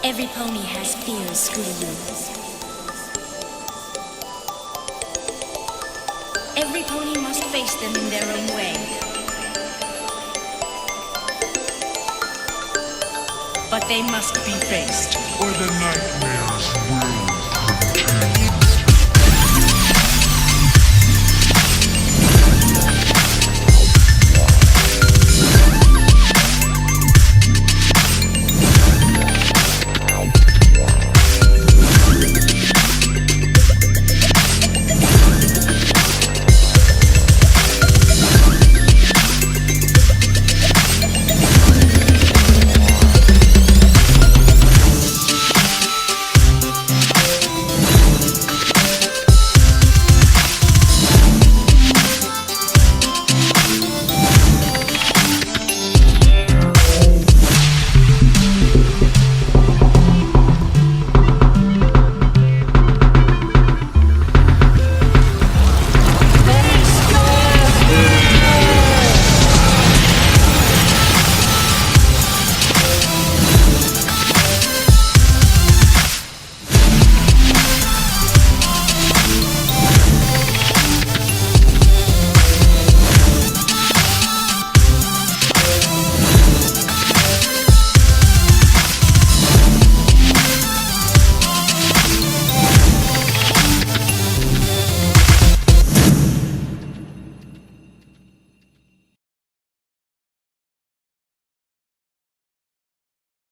Every pony has fears, Scootaloo. Every pony must face them in their own way. But they must be faced, or the nightmares